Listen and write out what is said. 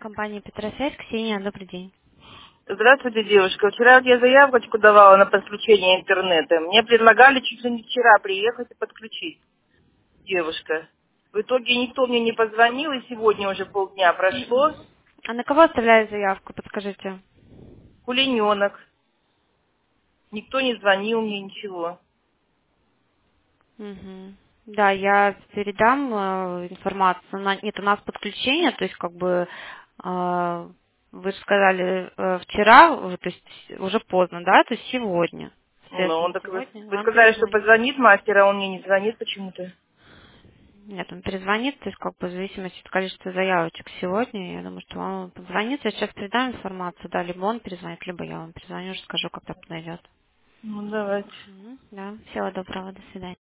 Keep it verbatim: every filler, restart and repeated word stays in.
Компания Петросвязь, Ксения, добрый день. Здравствуйте, девушка. Вчера вот я заявочку давала на подключение интернета. Мне предлагали чуть ли не вчера приехать и подключить, девушка. В итоге никто мне не позвонил, и сегодня уже полдня прошло. А на кого оставляю заявку, подскажите? Кулиненок. Никто не звонил мне, ничего. Мгм. Да, я передам э, информацию. На- Нет, у нас подключение, то есть как бы э, вы же сказали э, вчера, э, то есть уже поздно, да, то есть сегодня. Ну, Соответственно, он так вы, сегодня вы вам сказали, что перезвонит. позвонит мастер, а он мне не звонит почему-то. Нет, он перезвонит, то есть как бы в зависимости от количества заявочек сегодня, я думаю, что он позвонит. Я сейчас передам информацию, да, либо он перезвонит, либо я вам перезвоню, скажу, когда подойдет. Ну, давайте. Мгм. Да, всего доброго, до свидания.